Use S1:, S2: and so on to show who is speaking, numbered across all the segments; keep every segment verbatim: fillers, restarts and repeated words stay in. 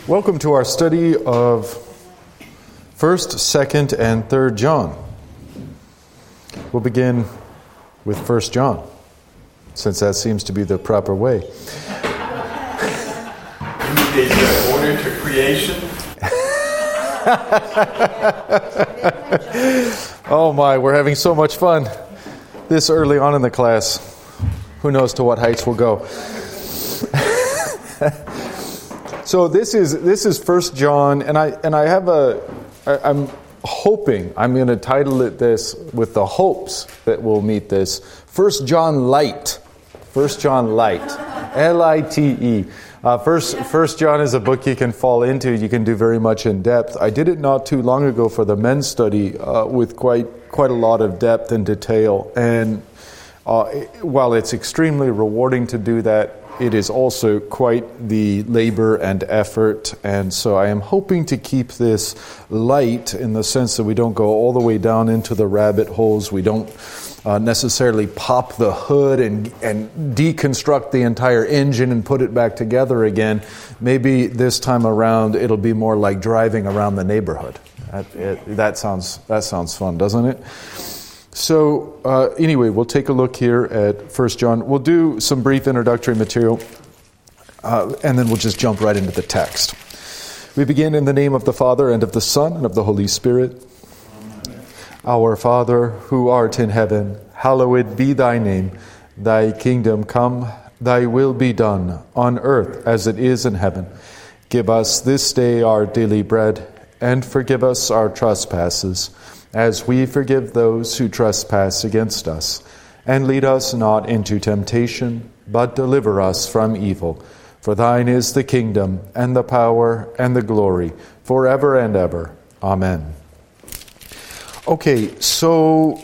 S1: Welcome to our study of first, second, and third John. We'll begin with first John, since that seems to be the proper way.
S2: Is there order to creation?
S1: Oh my, we're having so much fun this early on in the class. Who knows to what heights we'll go. So this is this is First John, and I and I have a I, I'm hoping I'm going to title it this with the hopes that we'll meet this. First John Light, First John Light, L I T E. Uh, First First John is a book you can fall into. You can do very much in depth. I did it not too long ago for the men's study uh, with quite quite a lot of depth and detail. And uh, while it's extremely rewarding to do that, it is also quite the labor and effort, and so I am hoping to keep this light in the sense that we don't go all the way down into the rabbit holes. We don't uh, necessarily pop the hood and, and deconstruct the entire engine and put it back together again. Maybe this time around it'll be more like driving around the neighborhood. That, it, that sounds that sounds fun, doesn't it? So uh, anyway, we'll take a look here at First John. We'll do some brief introductory material, uh, and then we'll just jump right into the text. We begin in the name of the Father, and of the Son, and of the Holy Spirit. Amen. Our Father, who art in heaven, hallowed be thy name. Thy kingdom come, thy will be done, on earth as it is in heaven. Give us this day our daily bread, and forgive us our trespasses, as we forgive those who trespass against us. And lead us not into temptation, but deliver us from evil. For thine is the kingdom, and the power, and the glory, forever and ever. Amen. Okay, so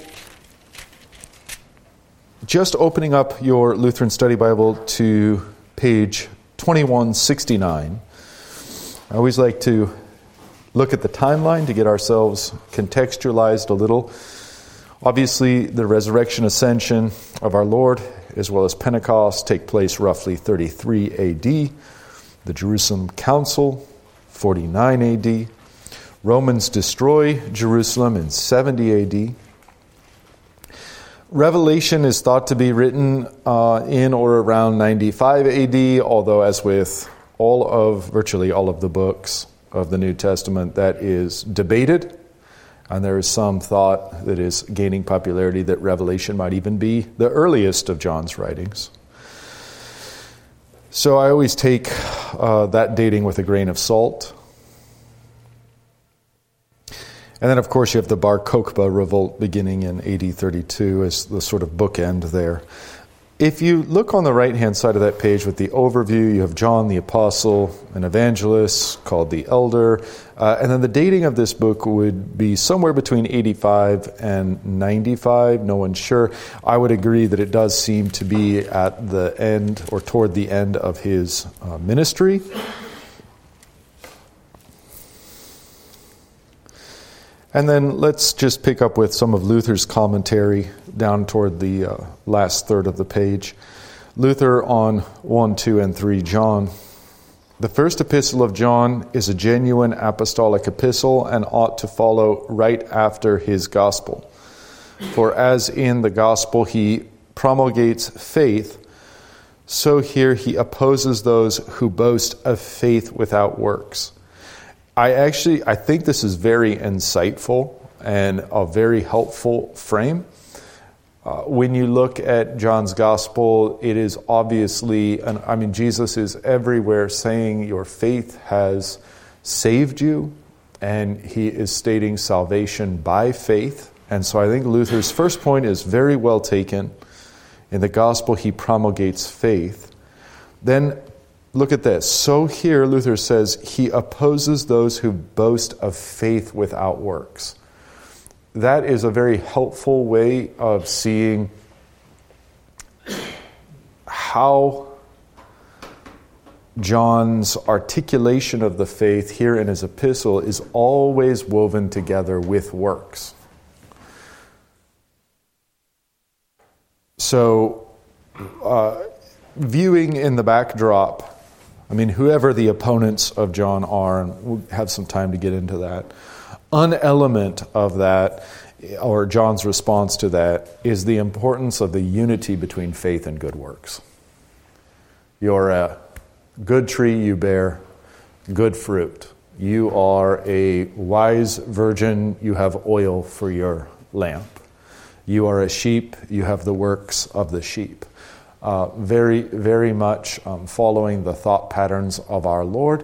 S1: just opening up your Lutheran Study Bible to page twenty-one sixty-nine. I always like to look at the timeline to get ourselves contextualized a little. Obviously, the resurrection ascension of our Lord, as well as Pentecost, take place roughly thirty-three A D. The Jerusalem Council, forty-nine A D. Romans destroy Jerusalem in seventy A D. Revelation is thought to be written uh, in or around ninety-five A D, although as with all of, virtually all of the books of the New Testament, that is debated, and there is some thought that is gaining popularity that Revelation might even be the earliest of John's writings. So I always take uh, that dating with a grain of salt. And then, of course, you have the Bar Kokhba revolt beginning in A D thirty-two as the sort of bookend there. If you look on the right-hand side of that page with the overview, you have John the Apostle, an evangelist called the Elder, uh, and then the dating of this book would be somewhere between eighty-five and ninety-five, no one's sure. I would agree that it does seem to be at the end or toward the end of his uh, ministry. And then let's just pick up with some of Luther's commentary down toward the uh, last third of the page. Luther on one, two, and three John. The first epistle of John is a genuine apostolic epistle and ought to follow right after his gospel. For as in the gospel he promulgates faith, so here he opposes those who boast of faith without works. I actually, I think this is very insightful and a very helpful frame. Uh, when you look at John's gospel, it is obviously, and I mean, Jesus is everywhere saying your faith has saved you, and he is stating salvation by faith. And so I think Luther's first point is very well taken. In the gospel, he promulgates faith. Then look at this. So here Luther says he opposes those who boast of faith without works. That is a very helpful way of seeing how John's articulation of the faith here in his epistle is always woven together with works. So, uh, viewing in the backdrop I mean, whoever the opponents of John are, and we'll have some time to get into that, an element of that, or John's response to that, is the importance of the unity between faith and good works. You're a good tree, you bear good fruit. You are a wise virgin, you have oil for your lamp. You are a sheep, you have the works of the sheep. Uh, very, very much um, following the thought patterns of our Lord.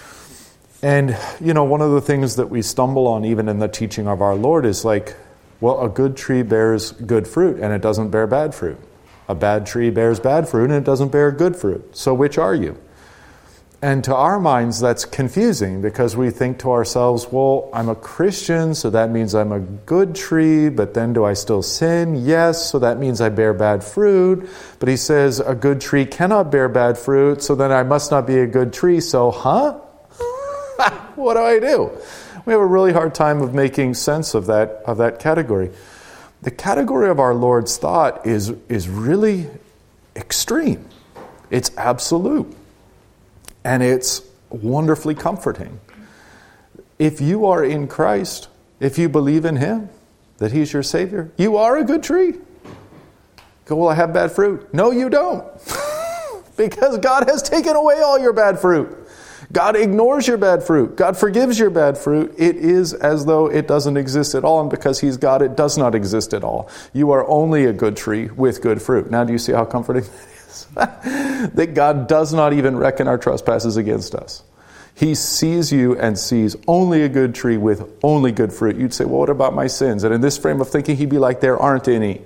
S1: And, you know, one of the things that we stumble on even in the teaching of our Lord is like, well, a good tree bears good fruit and it doesn't bear bad fruit. A bad tree bears bad fruit and it doesn't bear good fruit. So which are you? And to our minds, that's confusing because we think to ourselves, well, I'm a Christian, so that means I'm a good tree, but then do I still sin? Yes, so that means I bear bad fruit. But he says a good tree cannot bear bad fruit, so then I must not be a good tree. So, huh? What do I do? We have a really hard time of making sense of that, of that category. The category of our Lord's thought is, is really extreme. It's absolute. And it's wonderfully comforting. If you are in Christ, if you believe in Him, that He's your Savior, you are a good tree. Go, well, I have bad fruit. No, you don't. Because God has taken away all your bad fruit. God ignores your bad fruit. God forgives your bad fruit. It is as though it doesn't exist at all. And because He's God, it does not exist at all. You are only a good tree with good fruit. Now, do you see how comforting that is? That God does not even reckon our trespasses against us. He sees you and sees only a good tree with only good fruit. You'd say, well, what about my sins? And in this frame of thinking, He'd be like, there aren't any.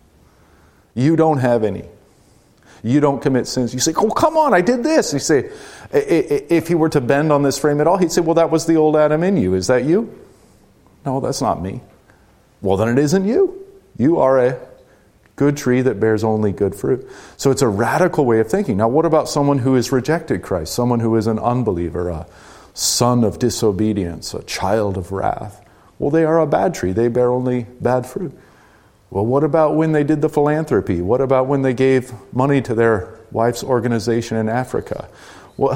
S1: You don't have any. You don't commit sins. You say, oh, come on, I did this. You say, if He were to bend on this frame at all, He'd say, well, that was the old Adam in you. Is that you? No, that's not me. Well, then it isn't you. You are a good tree that bears only good fruit. So it's a radical way of thinking. Now, what about someone who has rejected Christ? Someone who is an unbeliever, a son of disobedience, a child of wrath. Well, they are a bad tree. They bear only bad fruit. Well, what about when they did the philanthropy? What about when they gave money to their wife's organization in Africa? Well,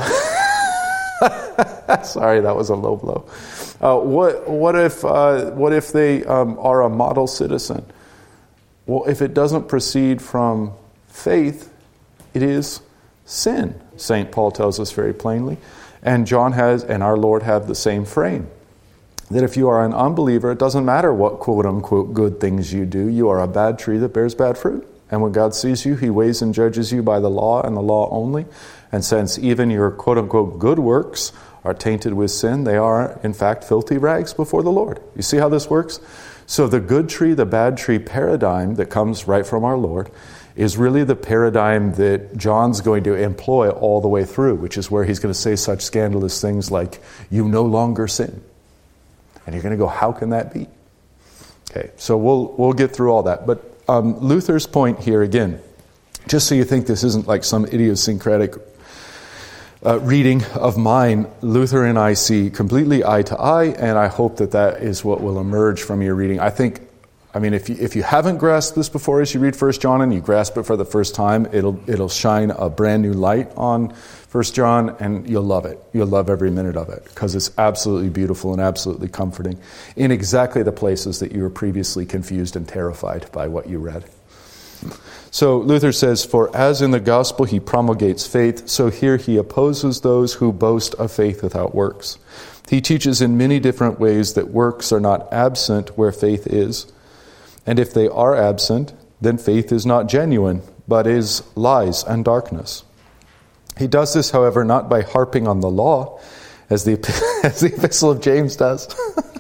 S1: sorry, that was a low blow. Uh, what what if uh, what if they um, are a model citizen? Well, if it doesn't proceed from faith, it is sin. Saint Paul tells us very plainly. And John has, and our Lord have the same frame. That if you are an unbeliever, it doesn't matter what quote-unquote good things you do. You are a bad tree that bears bad fruit. And when God sees you, He weighs and judges you by the law and the law only. And since even your quote-unquote good works are tainted with sin, they are, in fact, filthy rags before the Lord. You see how this works? So the good tree, the bad tree paradigm that comes right from our Lord is really the paradigm that John's going to employ all the way through, which is where he's going to say such scandalous things like, you no longer sin. And you're going to go, how can that be? Okay, so we'll we'll get through all that. But um, Luther's point here, again, just so you think this isn't like some idiosyncratic Uh, reading of mine, Luther and I see completely eye to eye, and I hope that that is what will emerge from your reading. I think, I mean, if you, if you haven't grasped this before as you read First John and you grasp it for the first time, it'll it'll shine a brand new light on First John, and you'll love it. You'll love every minute of it because it's absolutely beautiful and absolutely comforting in exactly the places that you were previously confused and terrified by what you read. So Luther says, for as in the gospel he promulgates faith, so here he opposes those who boast of faith without works. He teaches in many different ways that works are not absent where faith is. And if they are absent, then faith is not genuine, but is lies and darkness. He does this, however, not by harping on the law, as the, as the Epistle of James does,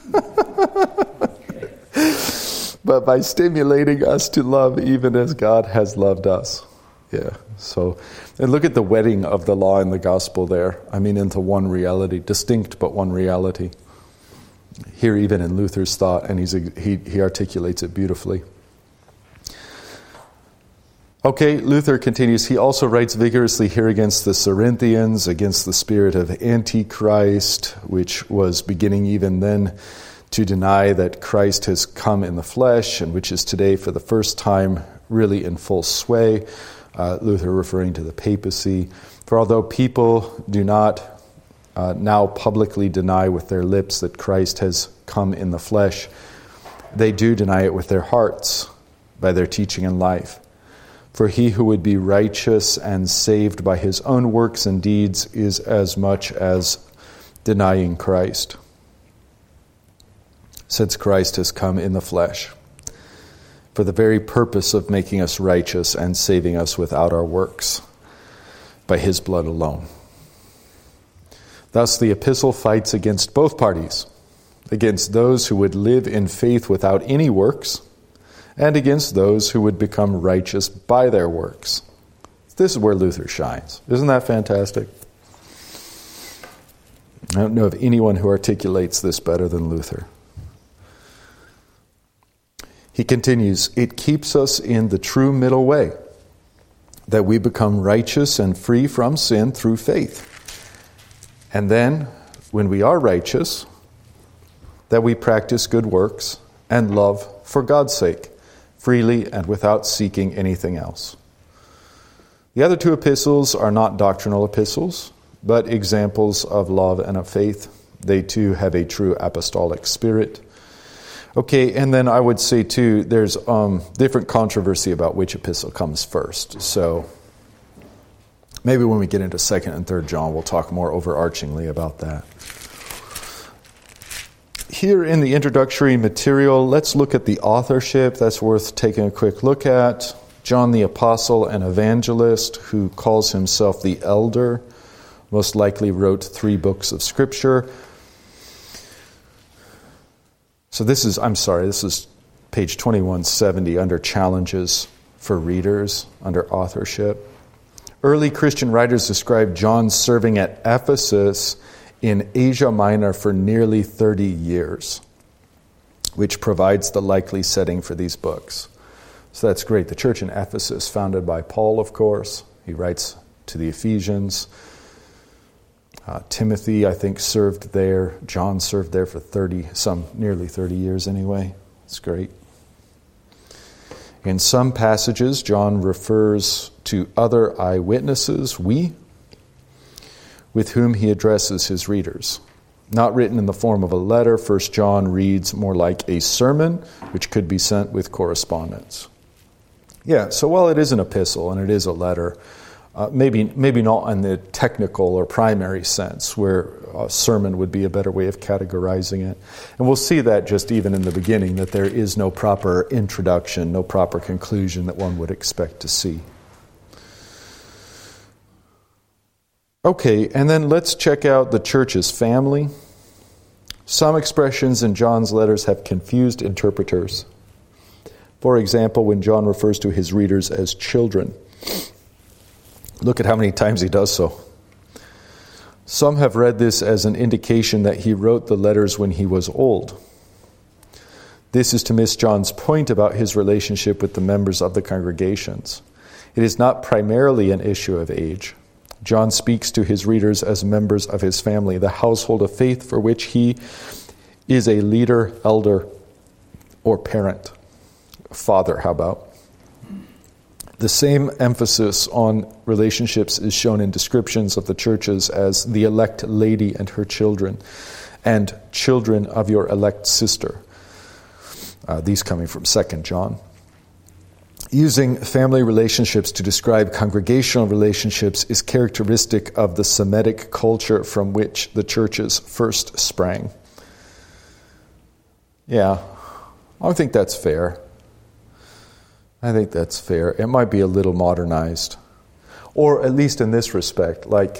S1: but by stimulating us to love even as God has loved us. Yeah, so, and look at the wedding of the law and the gospel there. I mean, into one reality, distinct but one reality. Here even in Luther's thought, and he's, he, he articulates it beautifully. Okay, Luther continues. He also writes vigorously here against the Cerinthians, against the spirit of Antichrist, which was beginning even then to deny that Christ has come in the flesh, and which is today for the first time really in full sway. Uh, Luther referring to the papacy. For although people do not uh, now publicly deny with their lips that Christ has come in the flesh, they do deny it with their hearts by their teaching and life. For he who would be righteous and saved by his own works and deeds is as much as denying Christ, since Christ has come in the flesh for the very purpose of making us righteous and saving us without our works, by his blood alone. Thus the epistle fights against both parties, against those who would live in faith without any works, and against those who would become righteous by their works. This is where Luther shines. Isn't that fantastic? I don't know of anyone who articulates this better than Luther. He continues, it keeps us in the true middle way, that we become righteous and free from sin through faith. And then, when we are righteous, that we practice good works and love for God's sake, freely and without seeking anything else. The other two epistles are not doctrinal epistles, but examples of love and of faith. They too have a true apostolic spirit. Okay, and then I would say too, there's um, different controversy about which epistle comes first. So maybe when we get into Second and Third John, we'll talk more overarchingly about that. Here in the introductory material, let's look at the authorship. That's worth taking a quick look at. John the Apostle, an evangelist who calls himself the elder, most likely wrote three books of Scripture. So this is, I'm sorry, this is page twenty-one seventy under challenges for readers, under authorship. Early Christian writers describe John serving at Ephesus in Asia Minor for nearly thirty years, which provides the likely setting for these books. So that's great. The church in Ephesus, founded by Paul, of course. He writes to the Ephesians. Uh, Timothy, I think, served there. John served there for thirty, some nearly thirty years anyway. It's great. In some passages, John refers to other eyewitnesses, we, with whom he addresses his readers. Not written in the form of a letter, First John reads more like a sermon, which could be sent with correspondence. Yeah, so while it is an epistle and it is a letter, uh, maybe maybe not in the technical or primary sense, where a sermon would be a better way of categorizing it. And we'll see that just even in the beginning, that there is no proper introduction, no proper conclusion that one would expect to see. Okay, and then let's check out the church's family. Some expressions in John's letters have confused interpreters. For example, when John refers to his readers as children, look at how many times he does so. Some have read this as an indication that he wrote the letters when he was old. This is to miss John's point about his relationship with the members of the congregations. It is not primarily an issue of age. John speaks to his readers as members of his family, the household of faith for which he is a leader, elder, or parent. Father, how about? The same emphasis on relationships is shown in descriptions of the churches as the elect lady and her children, and children of your elect sister. Uh, these coming from Second John. Using family relationships to describe congregational relationships is characteristic of the Semitic culture from which the churches first sprang. Yeah, I think that's fair. I think that's fair. It might be a little modernized. Or at least in this respect, like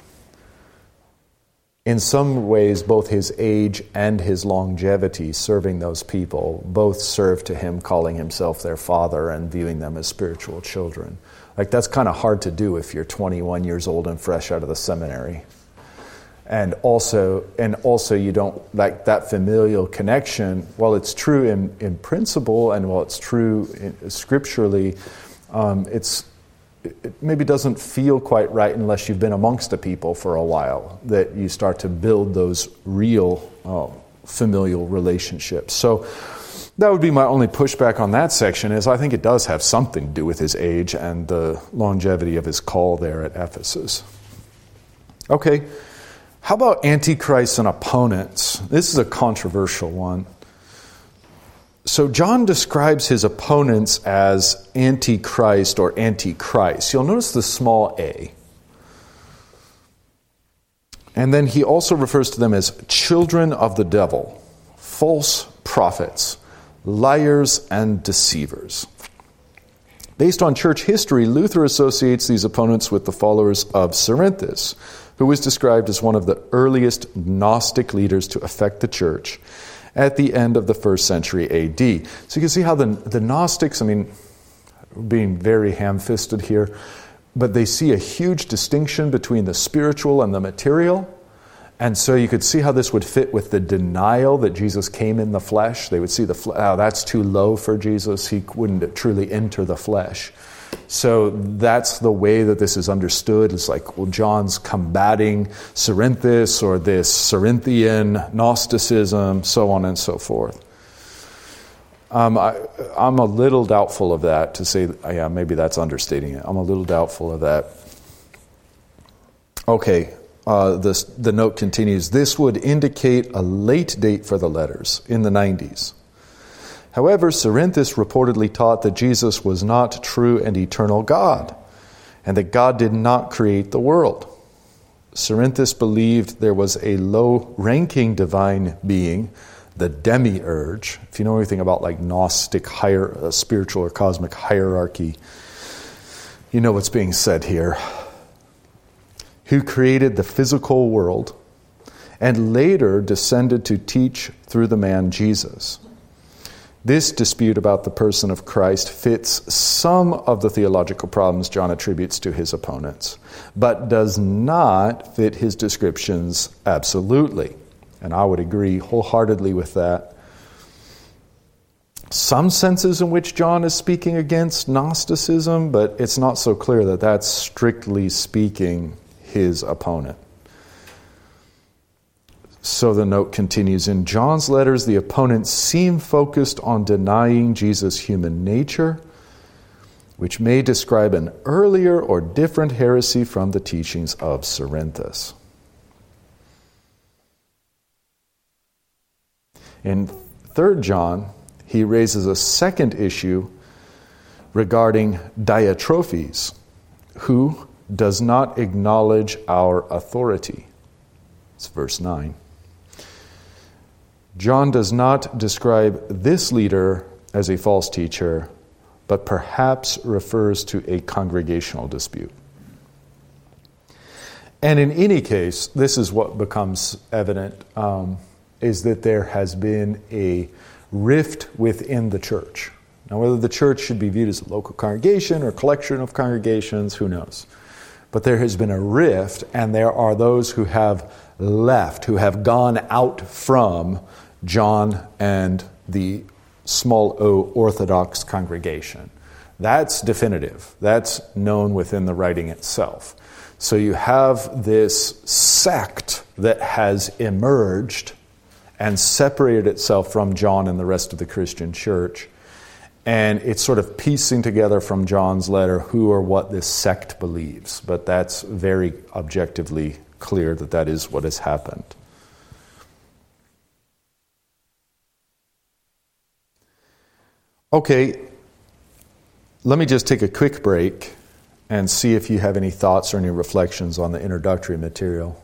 S1: in some ways, both his age and his longevity serving those people both serve to him calling himself their father and viewing them as spiritual children. Like that's kind of hard to do if you're twenty-one years old and fresh out of the seminary. And also, and also you don't, like that familial connection, while it's true in, in principle and while it's true in, scripturally, um, it's it maybe doesn't feel quite right unless you've been amongst the people for a while, that you start to build those real uh, familial relationships. So That would be my only pushback on that section, is I think it does have something to do with his age and the longevity of his call there at Ephesus. Okay, how about Antichrist and opponents? This is a controversial one. So John describes his opponents as Antichrist or Antichrist. You'll notice the small a. And then he also refers to them as children of the devil, false prophets, liars and deceivers. Based on church history, Luther associates these opponents with the followers of Cerinthus, who was described as one of the earliest Gnostic leaders to affect the church at the end of the first century A D. So you can see how the, the Gnostics, I mean, being very ham-fisted here, but they see a huge distinction between the spiritual and the material. And so you could see how this would fit with the denial that Jesus came in the flesh. They would see the flesh, oh, that's too low for Jesus. He wouldn't truly enter the flesh. So that's the way that this is understood. It's like, well, John's combating Cerinthus or this Cerinthian Gnosticism, so on and so forth. Um, I, I'm a little doubtful of that, to say, yeah, maybe that's understating it. I'm a little doubtful of that. Okay. Uh, this, the note continues, this would indicate a late date for the letters, in the nineties. However, Cerinthus reportedly taught that Jesus was not true and eternal God, and that God did not create the world. Cerinthus believed there was a low-ranking divine being, the demiurge. If you know anything about like Gnostic hier- uh, spiritual or cosmic hierarchy, you know what's being said here. Who created the physical world and later descended to teach through the man Jesus. This dispute about the person of Christ fits some of the theological problems John attributes to his opponents, but does not fit his descriptions absolutely. And I would agree wholeheartedly with that. Some senses in which John is speaking against Gnosticism, but it's not so clear that that's strictly speaking his opponent. So the note continues, in John's letters, the opponents seem focused on denying Jesus' human nature, which may describe an earlier or different heresy from the teachings of Cerinthus. In Third John, he raises a second issue regarding Diotrephes, who does not acknowledge our authority. It's verse nine. John does not describe this leader as a false teacher, but perhaps refers to a congregational dispute. And in any case, this is what becomes evident, um, is that there has been a rift within the church. Now, whether the church should be viewed as a local congregation or collection of congregations, who knows? But there has been a rift, and there are those who have left, who have gone out from John and the small o Orthodox congregation. That's definitive. That's known within the writing itself. So you have this sect that has emerged and separated itself from John and the rest of the Christian church. And it's sort of piecing together from John's letter who or what this sect believes. But that's very objectively clear that that is what has happened. Okay, let me just take a quick break and see if you have any thoughts or any reflections on the introductory material.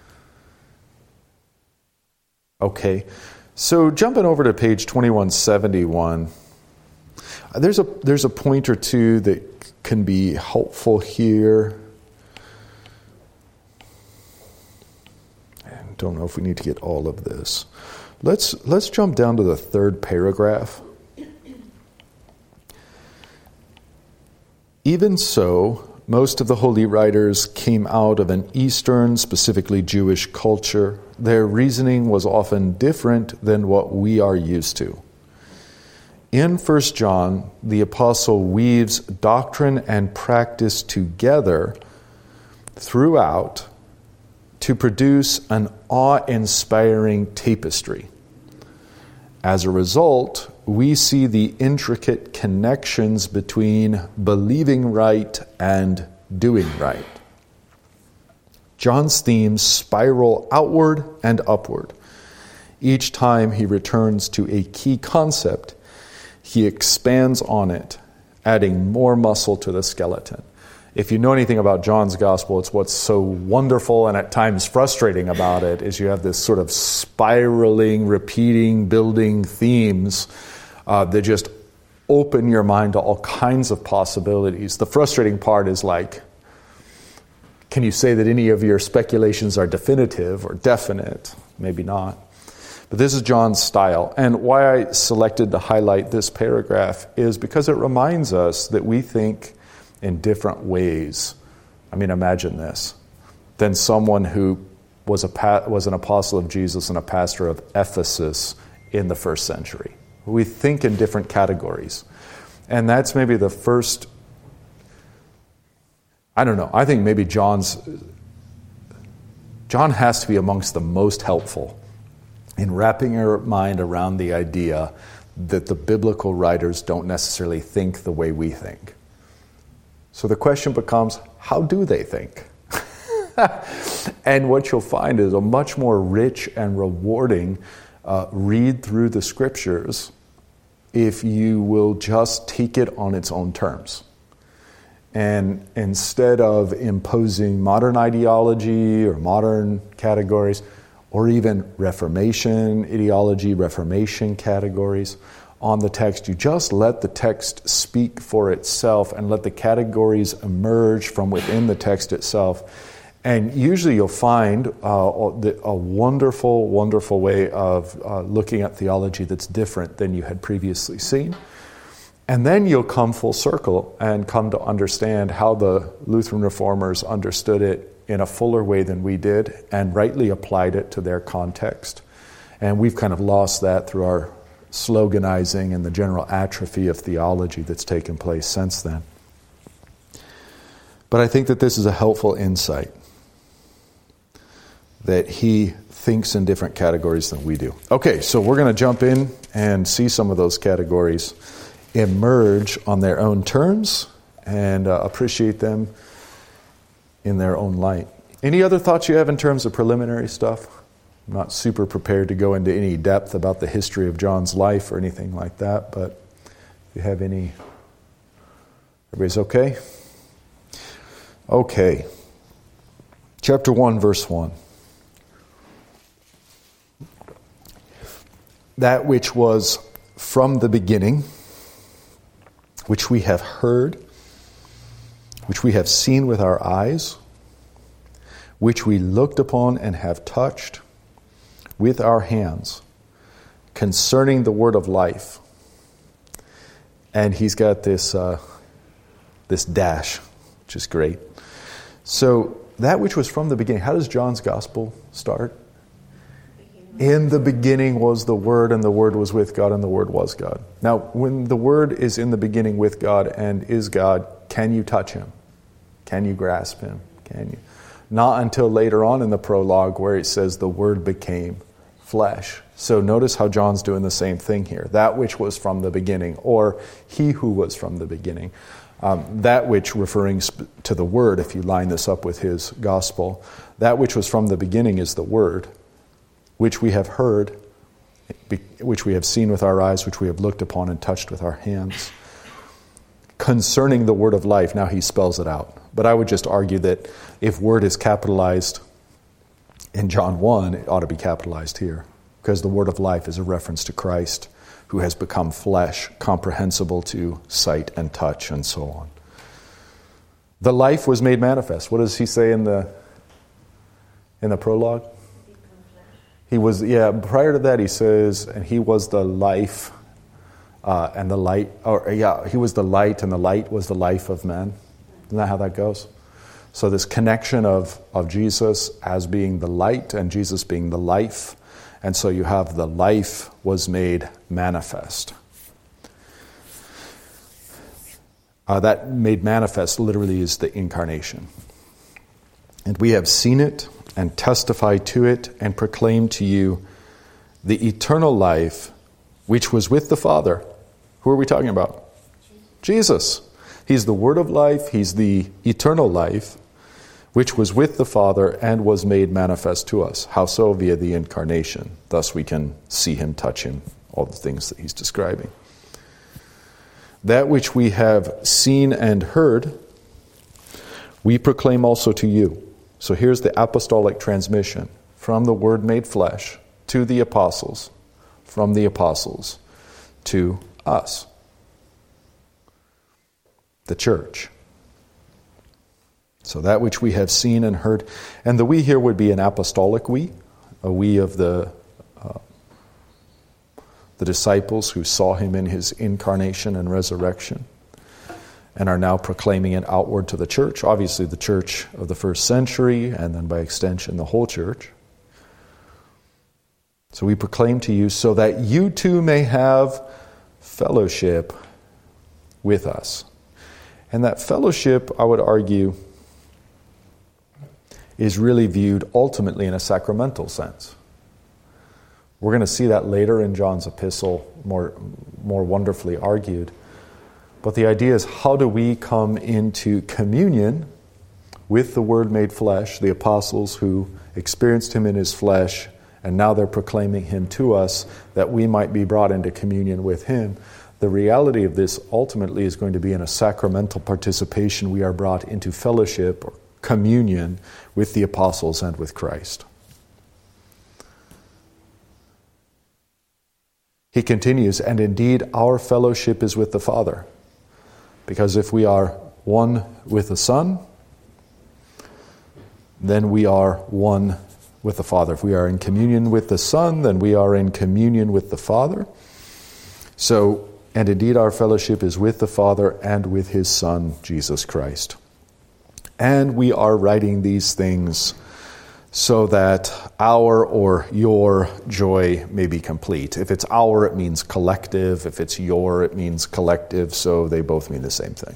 S1: Okay, so jumping over to page twenty-one seventy-one, there's a there's a point or two that can be helpful here. I don't know if we need to get all of this. Let's let's jump down to the third paragraph. Even so, most of the holy writers came out of an Eastern, specifically Jewish culture. Their reasoning was often different than what we are used to. In First John, the apostle weaves doctrine and practice together throughout to produce an awe-inspiring tapestry. As a result, we see the intricate connections between believing right and doing right. John's themes spiral outward and upward. Each time he returns to a key concept, he expands on it, adding more muscle to the skeleton. If you know anything about John's gospel, it's what's so wonderful and at times frustrating about it is you have this sort of spiraling, repeating, building themes uh, that just open your mind to all kinds of possibilities. The frustrating part is like, can you say that any of your speculations are definitive or definite? Maybe not. But this is John's style. And why I selected to highlight this paragraph is because it reminds us that we think in different ways. I mean, imagine this. Than someone who was a pa- was an apostle of Jesus and a pastor of Ephesus in the first century. We think in different categories. And that's maybe the first, I don't know, I think maybe John's, John has to be amongst the most helpful in wrapping your mind around the idea that the biblical writers don't necessarily think the way we think. So the question becomes, how do they think? And what you'll find is a much more rich and rewarding uh, read through the scriptures if you will just take it on its own terms. And instead of imposing modern ideology or modern categories, or even Reformation ideology, Reformation categories on the text, you just let the text speak for itself and let the categories emerge from within the text itself. And usually you'll find uh, a wonderful, wonderful way of uh, looking at theology that's different than you had previously seen. And then you'll come full circle and come to understand how the Lutheran reformers understood it in a fuller way than we did and rightly applied it to their context. And we've kind of lost that through our sloganizing and the general atrophy of theology that's taken place since then. But I think that this is a helpful insight, that he thinks in different categories than we do. Okay, so we're going to jump in and see some of those categories emerge on their own terms and uh, appreciate them in their own light. Any other thoughts you have in terms of preliminary stuff? I'm not super prepared to go into any depth about the history of John's life or anything like that, but if you have any, everybody's okay? Okay. Chapter one, verse one. That which was from the beginning, which we have heard, which we have seen with our eyes, which we looked upon and have touched with our hands, concerning the word of life. And he's got this uh, this dash, which is great. So that which was from the beginning. How does John's gospel start? In the beginning was the Word, and the Word was with God, and the Word was God. Now, when the Word is in the beginning with God and is God, can you touch Him? Can you grasp Him? Can you? Not until later on in the prologue where it says the Word became flesh. So notice how John's doing the same thing here. That which was from the beginning, or He who was from the beginning. Um, that which, referring sp- to the Word, if you line this up with his gospel, that which was from the beginning is the Word, which we have heard, which we have seen with our eyes, which we have looked upon and touched with our hands. Concerning the word of life, now he spells it out. But I would just argue that if word is capitalized in John one, it ought to be capitalized here, because the word of life is a reference to Christ, who has become flesh, comprehensible to sight and touch and so on. The life was made manifest. What does he say in the in the prologue? He was, yeah, prior to that he says, and he was the life, uh, and the light, or yeah, he was the light, and the light was the life of man. Isn't that how that goes? So this connection of, of Jesus as being the light and Jesus being the life, and so you have the life was made manifest. Uh, that made manifest literally is the incarnation. And we have seen it, and testify to it, and proclaim to you the eternal life which was with the Father. Who are we talking about? Jesus. He's the Word of life. He's the eternal life, which was with the Father and was made manifest to us. How so? Via the incarnation. Thus we can see him, touch him, all the things that he's describing. That which we have seen and heard, we proclaim also to you. So here's the apostolic transmission from the Word made flesh to the apostles, from the apostles to us, the church. So that which we have seen and heard, and the we here would be an apostolic we, a we of the uh, the disciples who saw him in his incarnation and resurrection and are now proclaiming it outward to the church. Obviously the church of the first century, and then by extension the whole church. So we proclaim to you so that you too may have fellowship with us. And that fellowship, I would argue, is really viewed ultimately in a sacramental sense. We're going to see that later in John's epistle, more, more wonderfully argued. But the idea is, how do we come into communion with the Word made flesh, the apostles who experienced him in his flesh, and now they're proclaiming him to us, that we might be brought into communion with him. The reality of this ultimately is going to be in a sacramental participation. We are brought into fellowship or communion with the apostles and with Christ. He continues, and indeed our fellowship is with the Father. Because if we are one with the Son, then we are one with the Father. If we are in communion with the Son, then we are in communion with the Father. So, and indeed our fellowship is with the Father and with his Son, Jesus Christ. And we are writing these things so that our or your joy may be complete. If it's our, it means collective. If it's your, it means collective. So they both mean the same thing.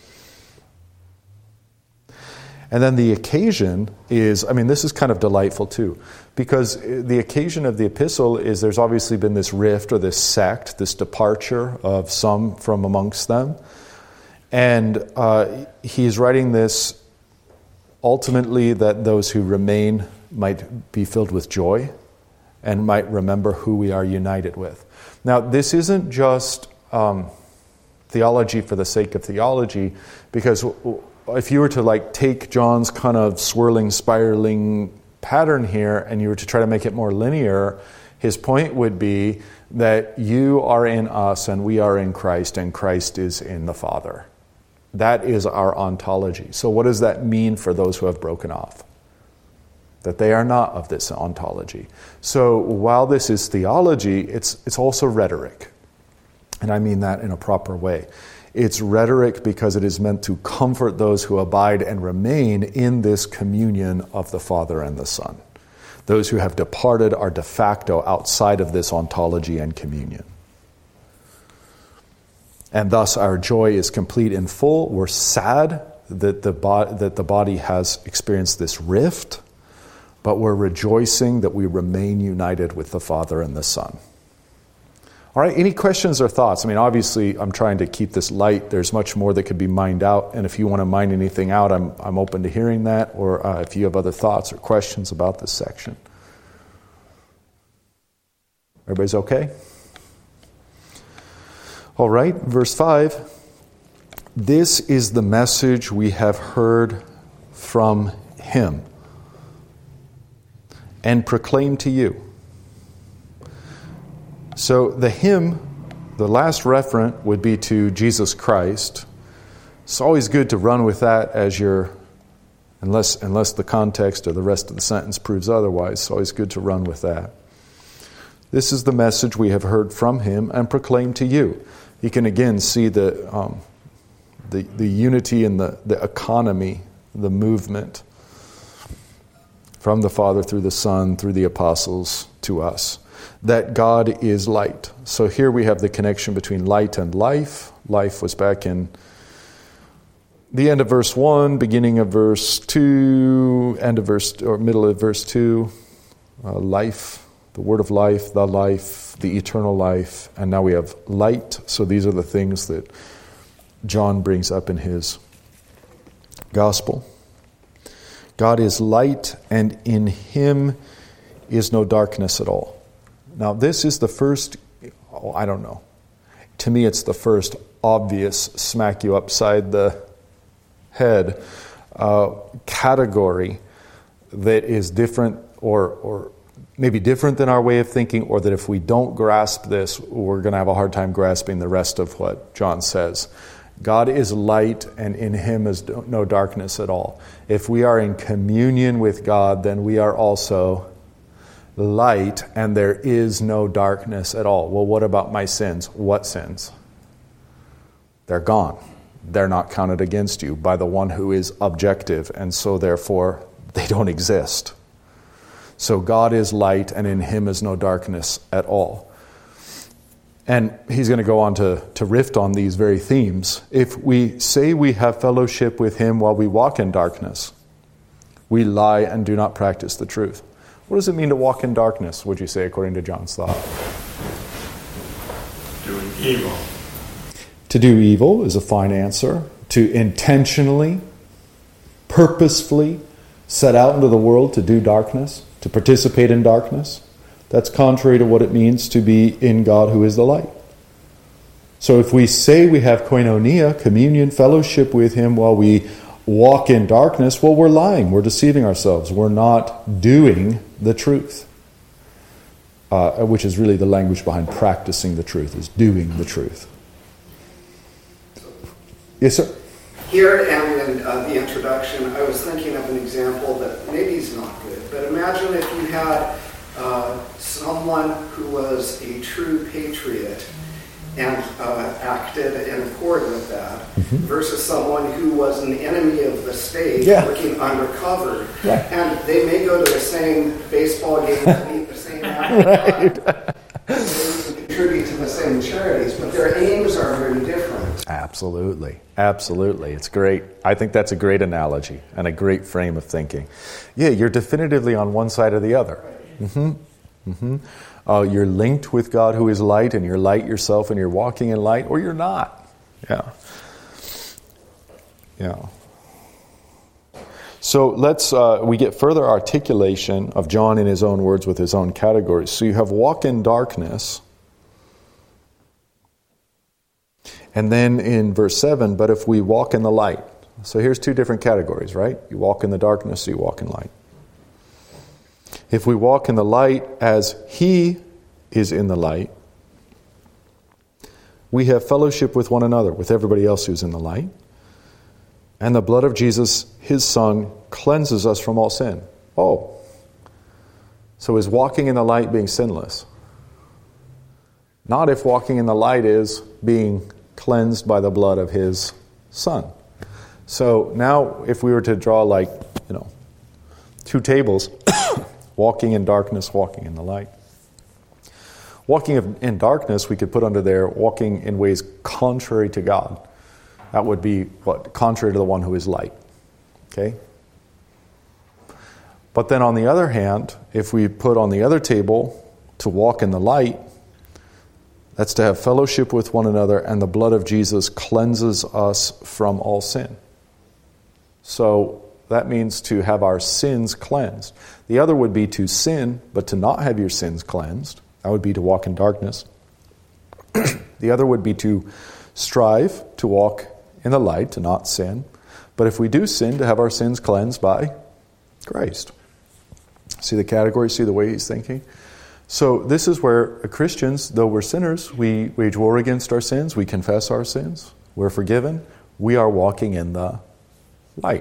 S1: And then the occasion is, I mean, this is kind of delightful too, because the occasion of the epistle is there's obviously been this rift or this sect, this departure of some from amongst them. And uh, he's writing this ultimately that those who remain might be filled with joy and might remember who we are united with. Now, this isn't just um, theology for the sake of theology, because if you were to like take John's kind of swirling, spiraling pattern here and you were to try to make it more linear, his point would be that you are in us and we are in Christ and Christ is in the Father. That is our ontology. So what does that mean for those who have broken off? That they are not of this ontology. So while this is theology, it's it's also rhetoric. And I mean that in a proper way. It's rhetoric because it is meant to comfort those who abide and remain in this communion of the Father and the Son. Those who have departed are de facto outside of this ontology and communion. And thus our joy is complete and full. We're sad that the, bo- that the body has experienced this rift, but we're rejoicing that we remain united with the Father and the Son. All right, any questions or thoughts? I mean, obviously, I'm trying to keep this light. There's much more that could be mined out, and if you want to mine anything out, I'm I'm open to hearing that, or uh, if you have other thoughts or questions about this section. Everybody's okay? All right, verse five. This is the message we have heard from him and proclaimed to you. So the hymn, the last referent would be to Jesus Christ. It's always good to run with that as your, unless unless the context or the rest of the sentence proves otherwise, it's always good to run with that. This is the message we have heard from him and proclaimed to you. You can again see the um, the, the unity and the, the economy, the movement from the Father through the Son, through the apostles to us. That God is light. So here we have the connection between light and life. Life was back in the end of verse one, beginning of verse two, end of verse, or middle of verse two. Uh, life, the word of life, the life, the eternal life, and now we have light. So these are the things that John brings up in his gospel. God is light, and in him is no darkness at all. Now this is the first, oh, I don't know. To me it's the first obvious smack you upside the head uh, category that is different or or maybe different than our way of thinking, or that if we don't grasp this, we're going to have a hard time grasping the rest of what John says. God is light, and in him is no darkness at all. If we are in communion with God, then we are also light, and there is no darkness at all. Well, what about my sins? What sins? They're gone. They're not counted against you by the one who is objective, and so therefore they don't exist. So God is light, and in him is no darkness at all. And he's going to go on to, to riff on these very themes. If we say we have fellowship with him while we walk in darkness, we lie and do not practice the truth. What does it mean to walk in darkness, would you say, according to John's thought?
S2: Doing evil.
S1: To do evil is a fine answer. To intentionally, purposefully set out into the world to do darkness, to participate in darkness, that's contrary to what it means to be in God who is the light. So if we say we have koinonia, communion, fellowship with him while we walk in darkness, well, we're lying. We're deceiving ourselves. We're not doing the truth, uh, which is really the language behind practicing the truth, is doing the truth. Yes, sir?
S3: Here and in uh, the introduction, I was thinking of an example that maybe is not good, but imagine if you had uh, someone who was a true patriot and uh, acted in accord with that, mm-hmm. versus someone who was an enemy of the state, yeah. working undercover. Yeah. And they may go to the same baseball game and meet the same right. They contribute to the same charities, but their aims are very different.
S1: Absolutely. Absolutely. It's great. I think that's a great analogy and a great frame of thinking. Yeah, you're definitively on one side or the other. Mm-hmm. Mm-hmm. Uh, you're linked with God who is light, and you're light yourself, and you're walking in light, or you're not. Yeah. Yeah. So let's, uh, we get further articulation of John in his own words with his own categories. So you have walk in darkness. And then in verse seven, but if we walk in the light. So here's two different categories, right? You walk in the darkness, you walk in light. If we walk in the light as he is in the light, we have fellowship with one another, with everybody else who's in the light. And the blood of Jesus, his Son, cleanses us from all sin. Oh, so is walking in the light being sinless? Not if walking in the light is being cleansed by the blood of his Son. So now if we were to draw like, you know, two tables, walking in darkness, walking in the light. Walking in darkness we could put under there, walking in ways contrary to God. That would be what? Contrary to the one who is light. Okay? But then on the other hand, if we put on the other table to walk in the light, that's to have fellowship with one another, and the blood of Jesus cleanses us from all sin. So that means to have our sins cleansed. The other would be to sin, but to not have your sins cleansed. That would be to walk in darkness. The other would be to strive to walk in the light, to not sin. But if we do sin, to have our sins cleansed by Christ. See the category? See the way he's thinking? So this is where Christians, though we're sinners, we wage war against our sins. We confess our sins. We're forgiven. We are walking in the light.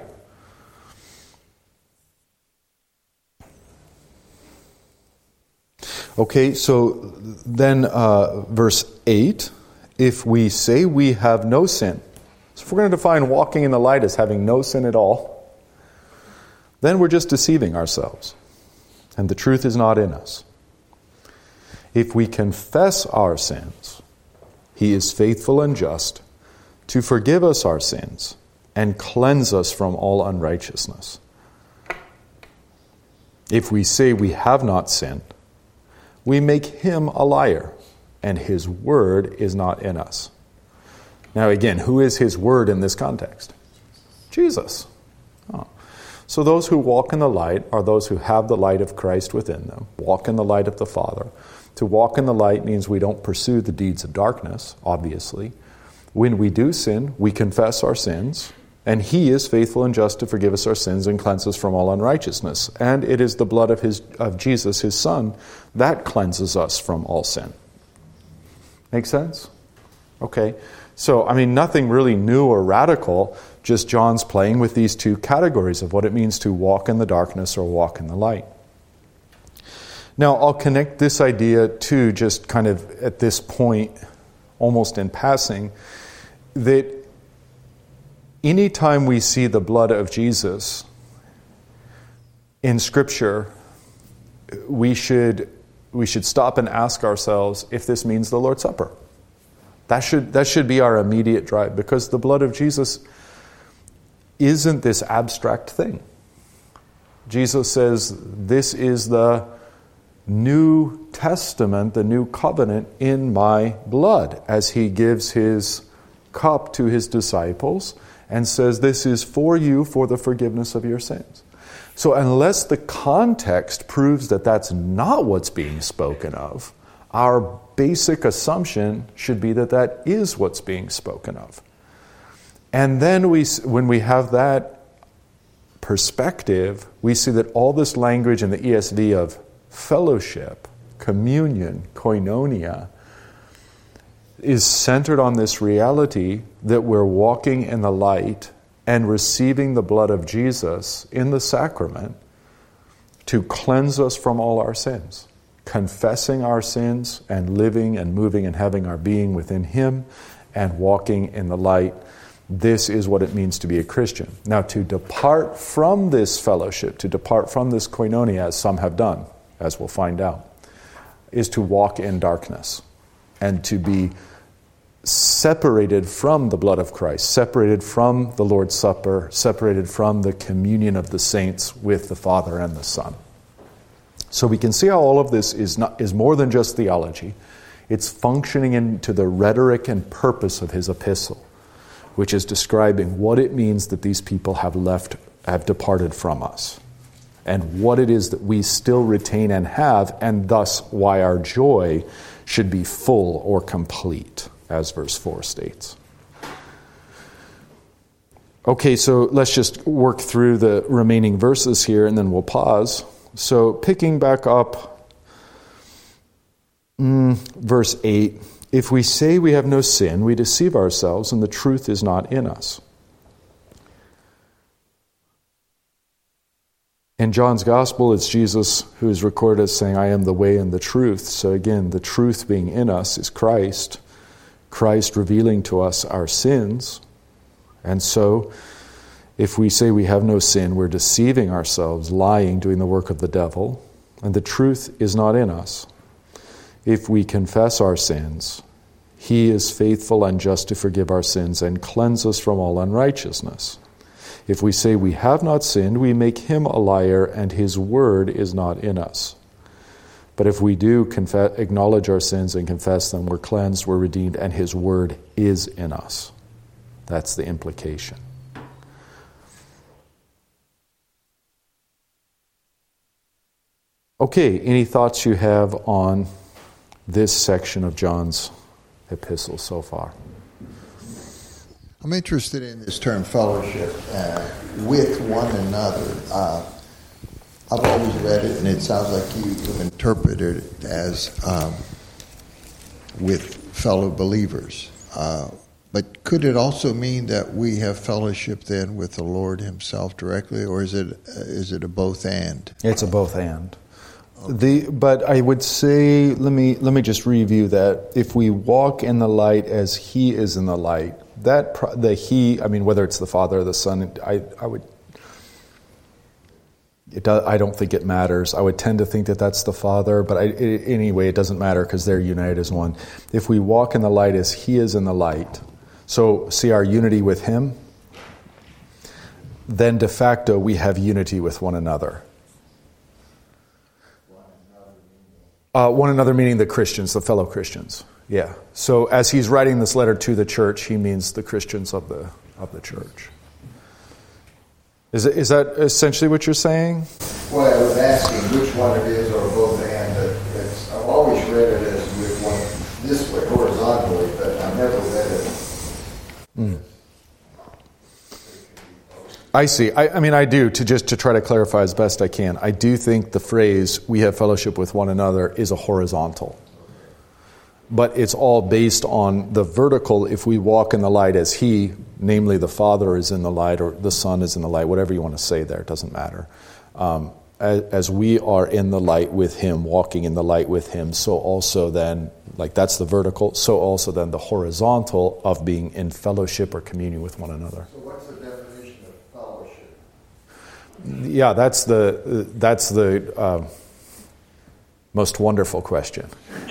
S1: Okay, so then uh, verse eight, if we say we have no sin, so if we're going to define walking in the light as having no sin at all, then we're just deceiving ourselves, and the truth is not in us. If we confess our sins, he is faithful and just to forgive us our sins and cleanse us from all unrighteousness. If we say we have not sinned, we make him a liar, and his word is not in us. Now again, who is his word in this context? Jesus. Oh. So those who walk in the light are those who have the light of Christ within them, walk in the light of the Father. To walk in the light means we don't pursue the deeds of darkness, obviously. When we do sin, we confess our sins, and he is faithful and just to forgive us our sins and cleanse us from all unrighteousness. And it is the blood of his of Jesus, his Son, that cleanses us from all sin. Make sense? Okay. So, I mean, nothing really new or radical, just John's playing with these two categories of what it means to walk in the darkness or walk in the light. Now, I'll connect this idea to just kind of at this point, almost in passing, that anytime we see the blood of Jesus in Scripture, we should we should stop and ask ourselves if this means the Lord's Supper. That should that should be our immediate drive, because the blood of Jesus isn't this abstract thing. Jesus says this is the New Testament, the new covenant in my blood, as he gives his cup to his disciples and says this is for you for the forgiveness of your sins. So unless the context proves that that's not what's being spoken of, our basic assumption should be that that is what's being spoken of. And then we, when we have that perspective, we see that all this language in the E S V of fellowship, communion, koinonia, is centered on this reality that we're walking in the light and receiving the blood of Jesus in the sacrament to cleanse us from all our sins. Confessing our sins and living and moving and having our being within him and walking in the light. This is what it means to be a Christian. Now, to depart from this fellowship, to depart from this koinonia, as some have done, as we'll find out, is to walk in darkness and to be separated from the blood of Christ, separated from the Lord's Supper, separated from the communion of the saints with the Father and the Son. So we can see how all of this is not is more than just theology. It's functioning into the rhetoric and purpose of his epistle, which is describing what it means that these people have left, have departed from us, and what it is that we still retain and have, and thus why our joy should be full or complete, as verse four states. Okay, so let's just work through the remaining verses here, and then we'll pause. So picking back up mm, verse eight, if we say we have no sin, we deceive ourselves and the truth is not in us. In John's Gospel, it's Jesus who is recorded as saying, I am the way and the truth. So again, the truth being in us is Christ, Christ revealing to us our sins. And so, if we say we have no sin, we're deceiving ourselves, lying, doing the work of the devil, and the truth is not in us. If we confess our sins, he is faithful and just to forgive our sins and cleanse us from all unrighteousness. If we say we have not sinned, we make him a liar, and his word is not in us. But if we do confess, acknowledge our sins and confess them, we're cleansed, we're redeemed, and his word is in us. That's the implication. Okay, any thoughts you have on this section of John's epistle so far?
S4: I'm interested in this term fellowship uh, with one another. Uh, I've always read it, and it sounds like you interpreted it as um, with fellow believers. Uh, but could it also mean that we have fellowship then with the Lord himself directly, or is it uh, is it a both and?
S1: It's a both and. The, but I would say, let me let me just review that. If we walk in the light as he is in the light, that the he, I mean, whether it's the Father or the Son, I I would, it does, I don't think it matters. I would tend to think that that's the Father, but I, it, anyway, it doesn't matter because they're united as one. If we walk in the light as he is in the light, so see our unity with him, then de facto we have unity with one another. Uh, one another meaning the Christians, the fellow Christians. Yeah. So as he's writing this letter to the church, he means the Christians of the of the church. Is it, is that essentially what you're saying?
S4: Well, I was asking which one it is or both and. But it's, I've always read it as with one this way, horizontally, but I've never read it.
S1: Mm. I see. I, I mean, I do, to just to try to clarify as best I can, I do think the phrase, we have fellowship with one another, is a horizontal. But it's all based on the vertical. If we walk in the light as he, namely the Father is in the light, or the Son is in the light, whatever you want to say there, it doesn't matter. Um, as, as we are in the light with him, walking in the light with him, so also then, like that's the vertical, so also then the horizontal of being in fellowship or communion with one another.
S4: So what's the definition of fellowship?
S1: Yeah, that's the, that's the uh, most wonderful question.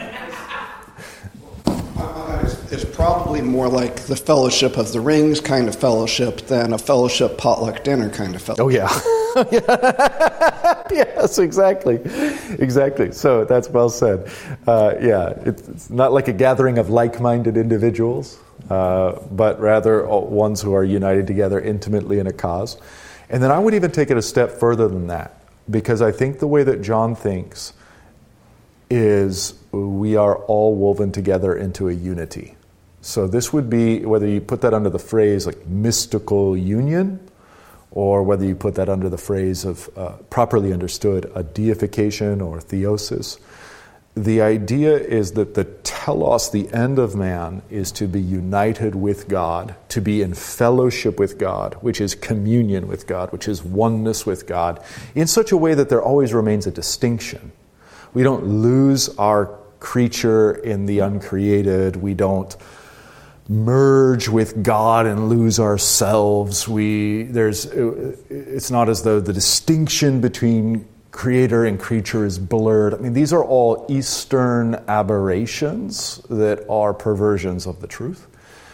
S3: It's probably more like the Fellowship of the Rings kind of fellowship than a fellowship potluck dinner kind of fellowship.
S1: Oh, yeah. Yes, exactly. Exactly. So that's well said. Uh, yeah, it's not like a gathering of like-minded individuals, uh, but rather ones who are united together intimately in a cause. And then I would even take it a step further than that, because I think the way that John thinks is we are all woven together into a unity. So this would be, whether you put that under the phrase like mystical union, or whether you put that under the phrase of uh, properly understood a deification or theosis, the idea is that the telos, the end of man, is to be united with God, to be in fellowship with God, which is communion with God, which is oneness with God, in such a way that there always remains a distinction. We don't lose our creature in the uncreated. We don't merge with God and lose ourselves. We there's it's not as though the distinction between creator and creature is blurred. I mean, these are all Eastern aberrations that are perversions of the truth.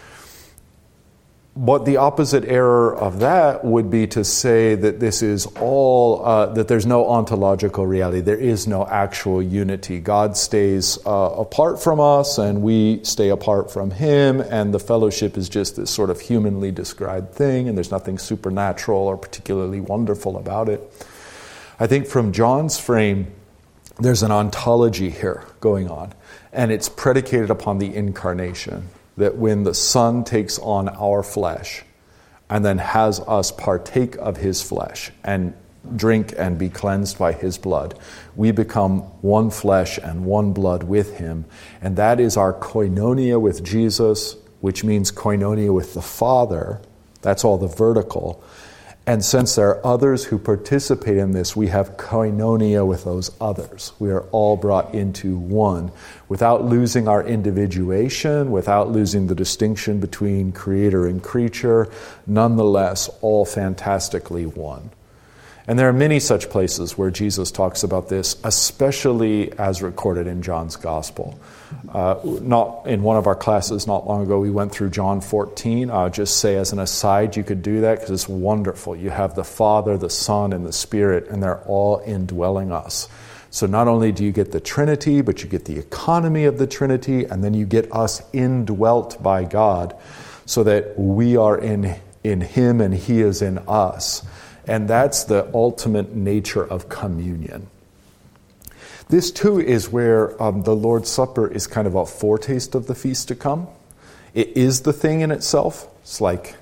S1: But the opposite error of that would be to say that this is all, uh, that there's no ontological reality. There is no actual unity. God stays uh, apart from us and we stay apart from him, and the fellowship is just this sort of humanly described thing, and there's nothing supernatural or particularly wonderful about it. I think from John's frame, there's an ontology here going on, and it's predicated upon the incarnation. That when the Son takes on our flesh and then has us partake of his flesh and drink and be cleansed by his blood, we become one flesh and one blood with him. And that is our koinonia with Jesus, which means koinonia with the Father. That's all the vertical. And since there are others who participate in this, we have koinonia with those others. We are all brought into one without losing our individuation, without losing the distinction between creator and creature, nonetheless, all fantastically one. And there are many such places where Jesus talks about this, especially as recorded in John's Gospel. Uh, not in one of our classes not long ago, we went through John fourteen. I'll just say as an aside, you could do that because it's wonderful. You have the Father, the Son, and the Spirit, and they're all indwelling us. So not only do you get the Trinity, but you get the economy of the Trinity, and then you get us indwelt by God so that we are in, in him and he is in us. And that's the ultimate nature of communion. This, too, is where um, the Lord's Supper is kind of a foretaste of the feast to come. It is the thing in itself. It's like,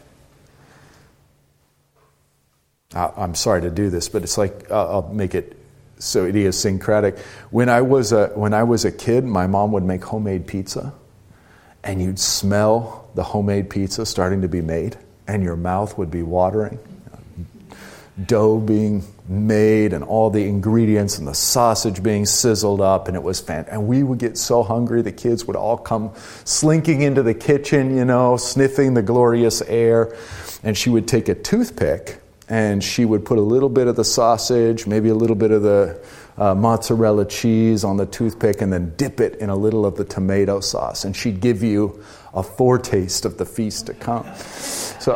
S1: uh, I'm sorry to do this, but it's like, uh, I'll make it so idiosyncratic. When I was a, when I was a kid, my mom would make homemade pizza, and you'd smell the homemade pizza starting to be made, and your mouth would be watering. Dough being made and all the ingredients and the sausage being sizzled up, and it was fantastic. And we would get so hungry, the kids would all come slinking into the kitchen, you know, sniffing the glorious air. And she would take a toothpick and she would put a little bit of the sausage, maybe a little bit of the uh, mozzarella cheese on the toothpick, and then dip it in a little of the tomato sauce. And she'd give you a foretaste of the feast to come. So...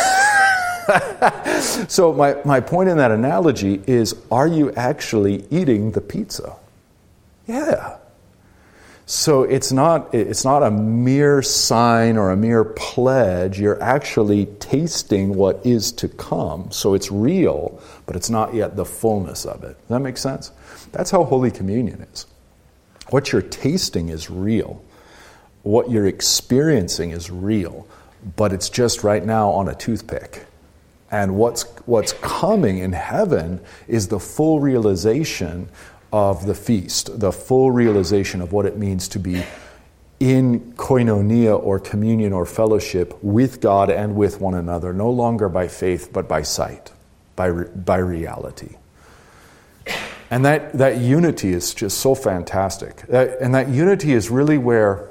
S1: So my, my point in that analogy is, are you actually eating the pizza? Yeah. So it's not it's not a mere sign or a mere pledge. You're actually tasting what is to come. So it's real, but it's not yet the fullness of it. Does that make sense? That's how Holy Communion is. What you're tasting is real. What you're experiencing is real, but it's just right now on a toothpick. And what's what's coming in heaven is the full realization of the feast, the full realization of what it means to be in koinonia or communion or fellowship with God and with one another, no longer by faith but by sight, by by reality. And that, that unity is just so fantastic. That, and that unity is really where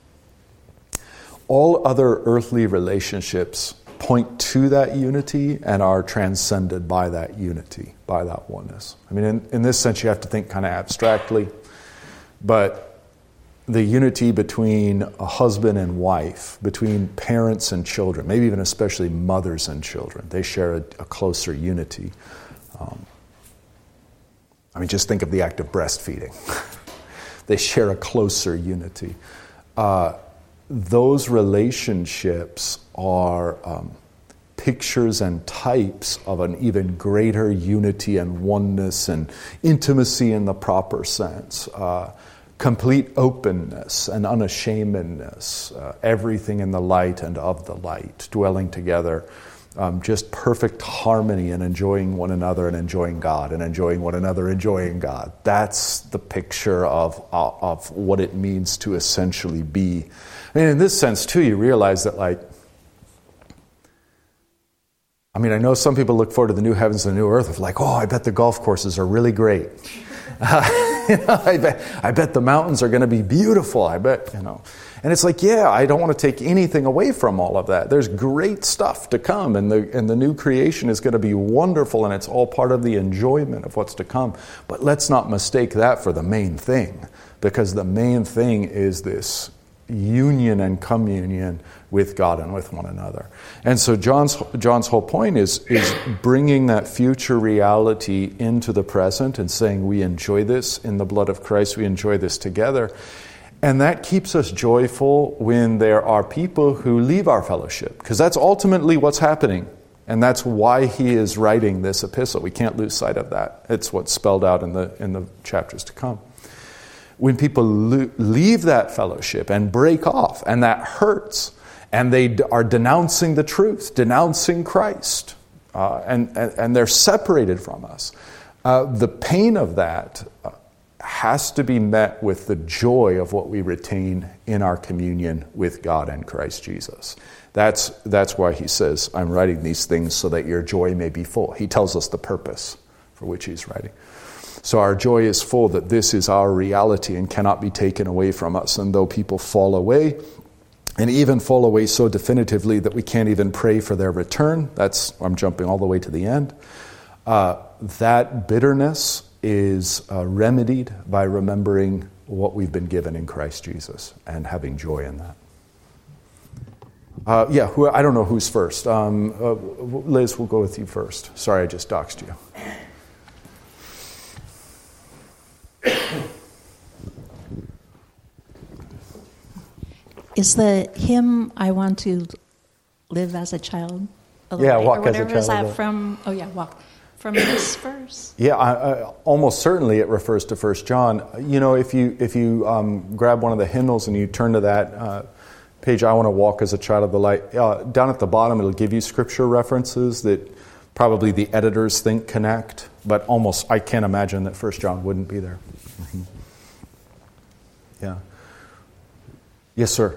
S1: all other earthly relationships point to that unity and are transcended by that unity, by that oneness. I mean, in, in this sense, you have to think kind of abstractly, but the unity between a husband and wife, between parents and children, maybe even especially mothers and children, they share a, a closer unity. Um, I mean, just think of the act of breastfeeding. They share a closer unity. Uh, those relationships are um, pictures and types of an even greater unity and oneness and intimacy in the proper sense. Uh, complete openness and unashamedness, uh, everything in the light and of the light, dwelling together. Um, just perfect harmony and enjoying one another and enjoying God and enjoying one another, enjoying God. That's the picture of, of, of what it means to essentially be. I mean, in this sense, too, you realize that, like, I mean, I know some people look forward to the new heavens and the new earth of like, oh, I bet the golf courses are really great. Uh, you know, I bet, I bet the mountains are going to be beautiful. I bet, you know. And it's like, yeah, I don't want to take anything away from all of that. There's great stuff to come, and the and the new creation is going to be wonderful, and it's all part of the enjoyment of what's to come. But let's not mistake that for the main thing, because the main thing is this union and communion with God and with one another. And so John's John's whole point is is bringing that future reality into the present and saying we enjoy this in the blood of Christ, we enjoy this together. And that keeps us joyful when there are people who leave our fellowship, because that's ultimately what's happening. And that's why he is writing this epistle. We can't lose sight of that. It's what's spelled out in the in the chapters to come. When people lo- leave that fellowship and break off, and that hurts, and they d- are denouncing the truth, denouncing Christ, uh, and, and, and they're separated from us, uh, the pain of that uh, has to be met with the joy of what we retain in our communion with God and Christ Jesus. That's that's why he says, I'm writing these things so that your joy may be full. He tells us the purpose for which he's writing. So our joy is full, that this is our reality and cannot be taken away from us. And though people fall away, and even fall away so definitively that we can't even pray for their return, that's, I'm jumping all the way to the end, uh, that bitterness is uh, remedied by remembering what we've been given in Christ Jesus and having joy in that. Uh, yeah, who, I don't know who's first. Um, uh, Liz, we'll go with you first. Sorry, I just doxed you.
S5: Is the hymn, I Want to Live as a Child? A
S1: Yeah,
S5: light,
S1: Walk
S5: or
S1: as a
S5: whatever,
S1: Child.
S5: Is that from, oh yeah, Walk. From this verse?
S1: Yeah, I, I, almost certainly it refers to First John. You know, if you if you um, grab one of the hymnals and you turn to that uh, page, I Want to Walk as a Child of the Light, uh, down at the bottom it'll give you scripture references that probably the editors think connect, but almost I can't imagine that First John wouldn't be there. Mm-hmm. Yeah. Yes, sir.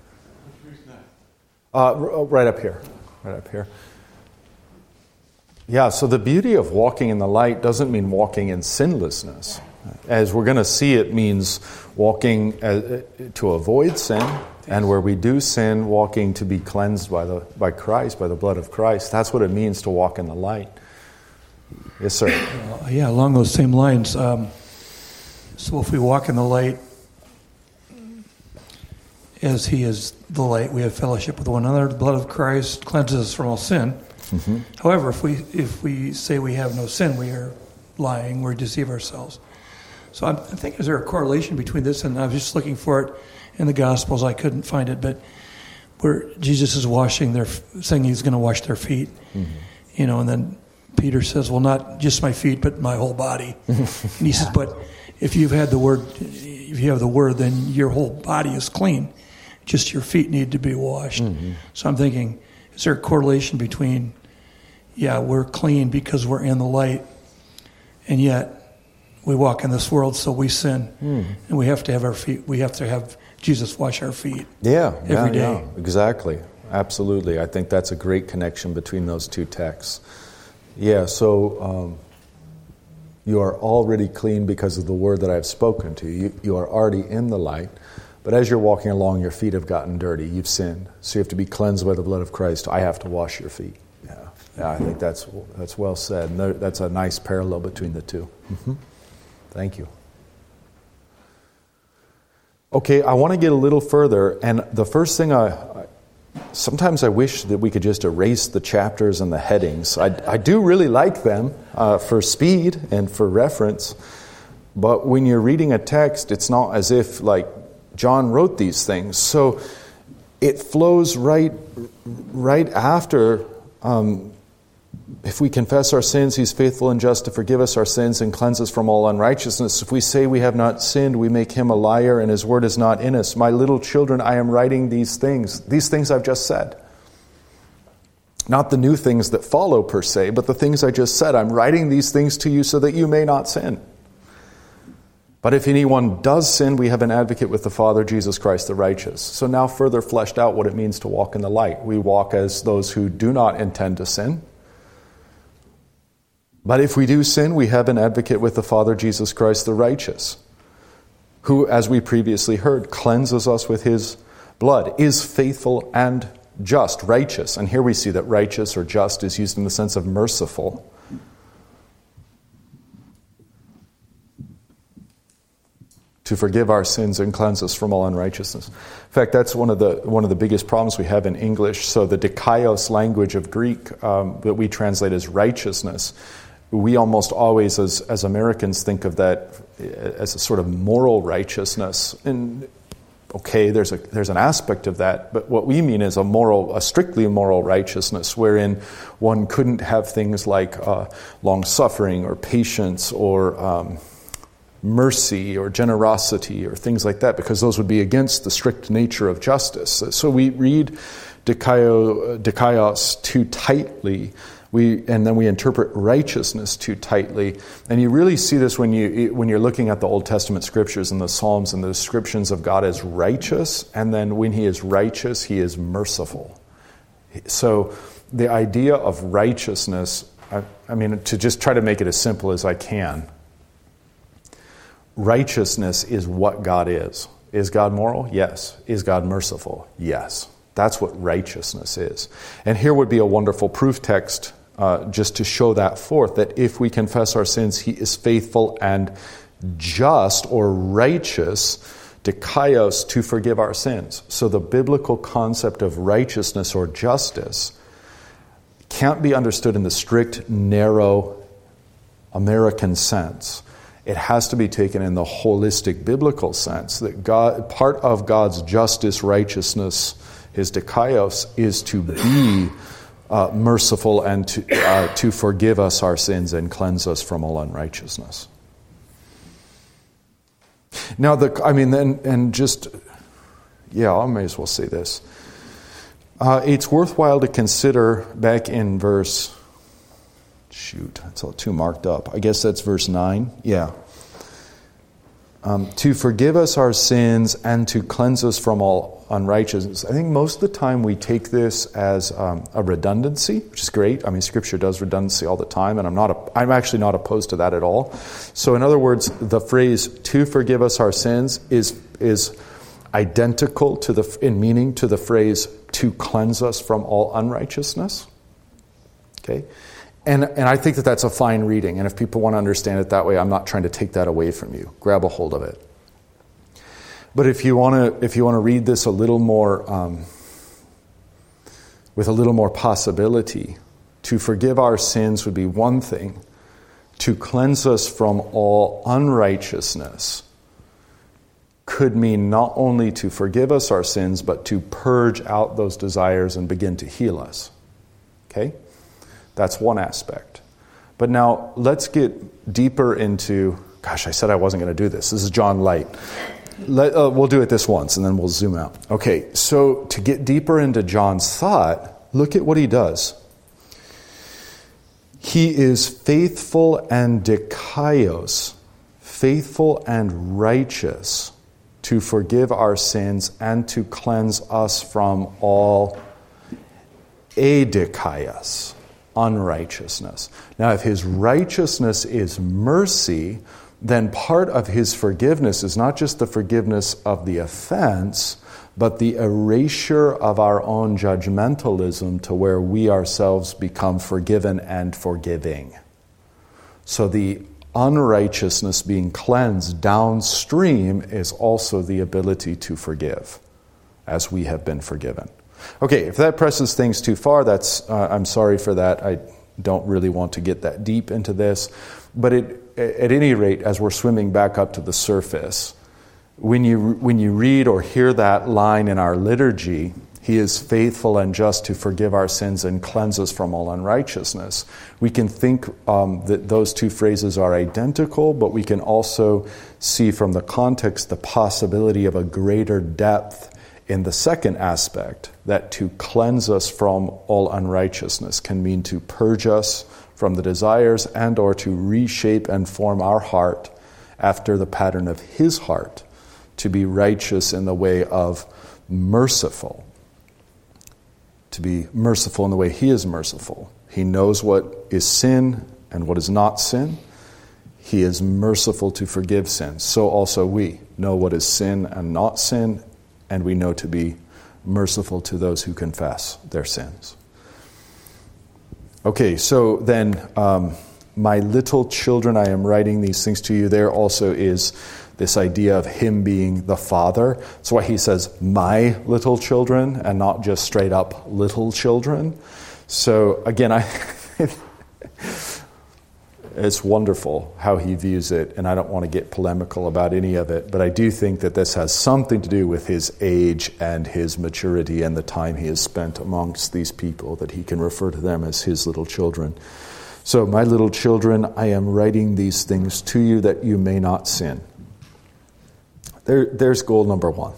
S1: Uh, right up here. Right up here. Yeah, so the beauty of walking in the light doesn't mean walking in sinlessness. As we're going to see, it means walking as, to avoid sin, and where we do sin, walking to be cleansed by the by Christ, by the blood of Christ. That's what it means to walk in the light. Yes, sir.
S6: Uh, yeah, along those same lines. Um, so if we walk in the light, as he is the light, we have fellowship with one another. The blood of Christ cleanses us from all sin. Mm-hmm. However, if we if we say we have no sin, we are lying, we deceive ourselves. So I'm, I think, is there a correlation between this and I was just looking for it in the Gospels. I couldn't find it, but where Jesus is washing their, saying he's going to wash their feet, mm-hmm. you know, and then Peter says, well, not just my feet, but my whole body. And he yeah. says, but if you've had the word, if you have the word, then your whole body is clean. Just your feet need to be washed. Mm-hmm. So I'm thinking, is there a correlation between, yeah, we're clean because we're in the light, and yet we walk in this world, so we sin, mm. and we have to have our feet, we have to have Jesus wash our feet.
S1: Yeah,
S6: every
S1: yeah,
S6: day.
S1: Yeah, exactly. Absolutely. I think that's a great connection between those two texts. Yeah, so um, you are already clean because of the word that I've spoken to you. You are already in the light. But as you're walking along, your feet have gotten dirty. You've sinned. So you have to be cleansed by the blood of Christ. I have to wash your feet. Yeah, yeah I think that's that's well said. And there, that's a nice parallel between the two. Mm-hmm. Thank you. Okay, I want to get a little further. And the first thing I... I Sometimes I wish that we could just erase the chapters and the headings. I, I do really like them uh, for speed and for reference. But when you're reading a text, it's not as if, like, John wrote these things. So it flows right right after, um, if we confess our sins, he's faithful and just to forgive us our sins and cleanse us from all unrighteousness. If we say we have not sinned, we make him a liar and his word is not in us. My little children, I am writing these things. These things I've just said. Not the new things that follow per se, but the things I just said. I'm writing these things to you so that you may not sin. But if anyone does sin, we have an advocate with the Father, Jesus Christ the righteous. So now further fleshed out what it means to walk in the light. We walk as those who do not intend to sin. But if we do sin, we have an advocate with the Father, Jesus Christ the righteous, who, as we previously heard, cleanses us with his blood, is faithful and just, righteous. And here we see that righteous or just is used in the sense of merciful. To forgive our sins and cleanse us from all unrighteousness. In fact, that's one of the one of the biggest problems we have in English. So the dikaios language of Greek um, that we translate as righteousness, we almost always, as, as Americans, think of that as a sort of moral righteousness. And okay, there's a there's an aspect of that, but what we mean is a moral, a strictly moral righteousness, wherein one couldn't have things like uh, long suffering or patience or um, mercy or generosity or things like that, because those would be against the strict nature of justice. So we read dikaio, dikaios too tightly, we and then we interpret righteousness too tightly. And you really see this when you when you're looking at the Old Testament scriptures and the Psalms and the descriptions of God as righteous, and then when he is righteous, he is merciful. So the idea of righteousness, I, I mean, to just try to make it as simple as I can, righteousness is what God is. Is God moral? Yes. Is God merciful? Yes. That's what righteousness is. And here would be a wonderful proof text uh, just to show that forth, that if we confess our sins, he is faithful and just or righteous, dikaios, to forgive our sins. So the biblical concept of righteousness or justice can't be understood in the strict, narrow American sense. It has to be taken in the holistic biblical sense, that God, part of God's justice, righteousness, his dikaios, is to be uh, merciful and to, uh, to forgive us our sins and cleanse us from all unrighteousness. Now, the I mean, and, and just, yeah, I may as well say this. Uh, it's worthwhile to consider back in verse... Shoot, it's all too marked up. I guess that's verse nine. Yeah. Um, to forgive us our sins and to cleanse us from all unrighteousness. I think most of the time we take this as um, a redundancy, which is great. I mean, Scripture does redundancy all the time, and I'm not. A, I'm actually not opposed to that at all. So, in other words, the phrase "to forgive us our sins" is is identical to the in meaning to the phrase "to cleanse us from all unrighteousness." Okay. And and I think that that's a fine reading. And if people want to understand it that way, I'm not trying to take that away from you. Grab a hold of it. But if you want to if you want to read this a little more, um, with a little more possibility, to forgive our sins would be one thing. to cleanse us from all unrighteousness could mean not only to forgive us our sins, but to purge out those desires and begin to heal us. Okay? That's one aspect. But now let's get deeper into, gosh, I said I wasn't going to do this. This is John Light. Let, uh, we'll do it this once and then we'll zoom out. Okay, so to get deeper into John's thought, look at what he does. He is faithful and dikaios, faithful and righteous, to forgive our sins and to cleanse us from all adikaios, unrighteousness. Now, if his righteousness is mercy, then part of his forgiveness is not just the forgiveness of the offense, but the erasure of our own judgmentalism to where we ourselves become forgiven and forgiving. So the unrighteousness being cleansed downstream is also the ability to forgive, as we have been forgiven. Okay, if that presses things too far, that's uh, I'm sorry for that. I don't really want to get that deep into this. But it, at any rate, as we're swimming back up to the surface, when you when you read or hear that line in our liturgy, he is faithful and just to forgive our sins and cleanse us from all unrighteousness, we can think um, that those two phrases are identical, but we can also see from the context the possibility of a greater depth in the second aspect, that to cleanse us from all unrighteousness can mean to purge us from the desires and or to reshape and form our heart after the pattern of his heart, to be righteous in the way of merciful, to be merciful in the way he is merciful. He knows what is sin and what is not sin. He is merciful to forgive sins. So also we know what is sin and not sin, and we know to be merciful to those who confess their sins. Okay, so then, um, my little children, I am writing these things to you. There also is this idea of him being the Father. That's why he says, my little children, and not just straight up little children. So again, I it's wonderful how he views it, and I don't want to get polemical about any of it, but I do think that this has something to do with his age and his maturity and the time he has spent amongst these people, that he can refer to them as his little children. So, my little children, I am writing these things to you that you may not sin. There, there's goal number one.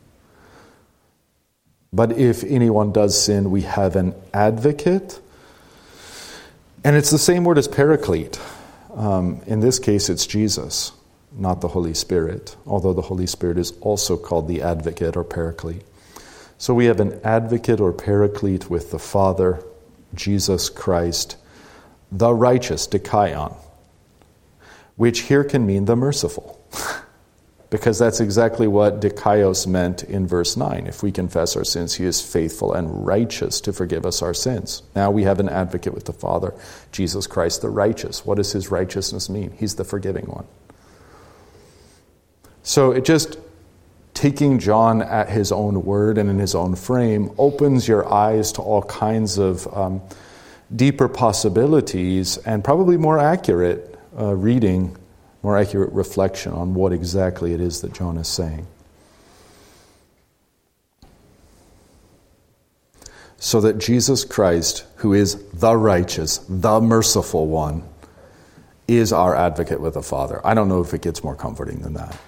S1: But if anyone does sin, we have an advocate. And it's the same word as paraclete. Um, in this case, it's Jesus, not the Holy Spirit, although the Holy Spirit is also called the advocate or paraclete. So we have an advocate or paraclete with the Father, Jesus Christ, the righteous, dikaion, which here can mean the merciful. Because that's exactly what dikaios meant in verse nine. If we confess our sins, he is faithful and righteous to forgive us our sins. Now we have an advocate with the Father, Jesus Christ the righteous. What does his righteousness mean? He's the forgiving one. So it just, taking John at his own word and in his own frame, opens your eyes to all kinds of um, deeper possibilities and probably more accurate uh, reading, more accurate reflection on what exactly it is that John is saying. So that Jesus Christ, who is the righteous, the merciful one, is our advocate with the Father. I don't know if it gets more comforting than that.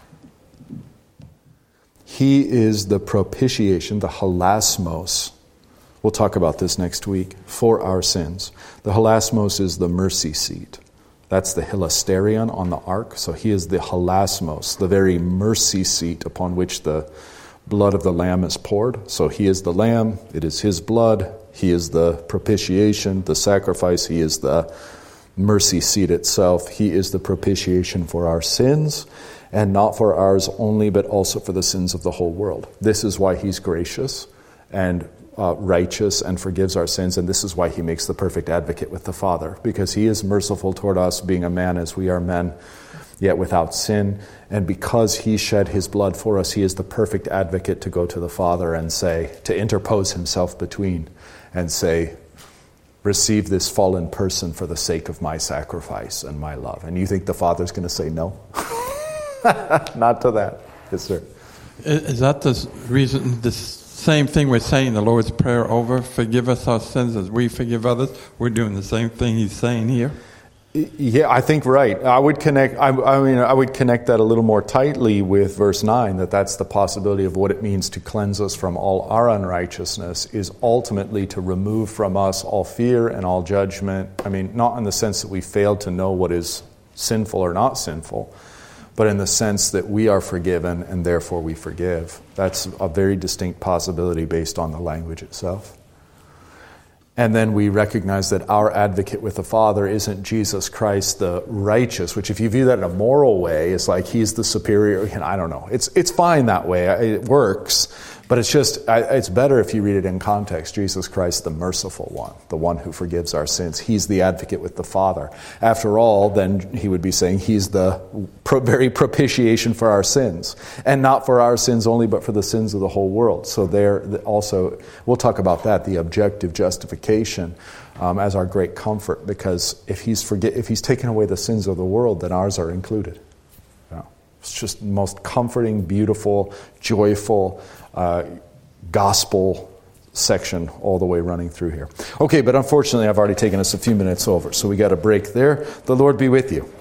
S1: He is the propitiation, the hilasmos. We'll talk about this next week, for our sins. The hilasmos is the mercy seat. That's the hilasterion on the ark. So he is the hilasmos, the very mercy seat upon which the blood of the lamb is poured. So he is the lamb. It is his blood. He is the propitiation, the sacrifice. He is the mercy seat itself. He is the propitiation for our sins, and not for ours only, but also for the sins of the whole world. This is why he's gracious and Uh, righteous and forgives our sins, and this is why he makes the perfect advocate with the Father, because he is merciful toward us, being a man as we are men, yet without sin, and because he shed his blood for us, he is the perfect advocate to go to the Father and say, to interpose himself between and say, receive this fallen person for the sake of my sacrifice and my love. And you think the Father's going to say no? Not to that. Yes, sir.
S7: Is that the reason, the same thing we're saying the Lord's Prayer over? Forgive us our sins as we forgive others. We're doing the same thing he's saying here.
S1: Yeah, I think right. I would connect. I, I mean, I would connect that a little more tightly with verse nine. That that's the possibility of what it means to cleanse us from all our unrighteousness is ultimately to remove from us all fear and all judgment. I mean, not in the sense that we fail to know what is sinful or not sinful, but in the sense that we are forgiven and therefore we forgive. That's a very distinct possibility based on the language itself. And then we recognize that our advocate with the Father isn't Jesus Christ the righteous, which if you view that in a moral way, it's like he's the superior. You know, I don't know. It's it's fine that way. It works. But it's just, it's better if you read it in context. Jesus Christ, the merciful one, the one who forgives our sins. He's the advocate with the Father. After all, then he would be saying he's the pro- very propitiation for our sins. And not for our sins only, but for the sins of the whole world. So there also, we'll talk about that, the objective justification um, as our great comfort. Because if he's forget, if he's taken away the sins of the world, then ours are included. You know, it's just the most comforting, beautiful, joyful, Uh, gospel section all the way running through here. Okay, but unfortunately I've already taken us a few minutes over, so we got a break there. The Lord be with you.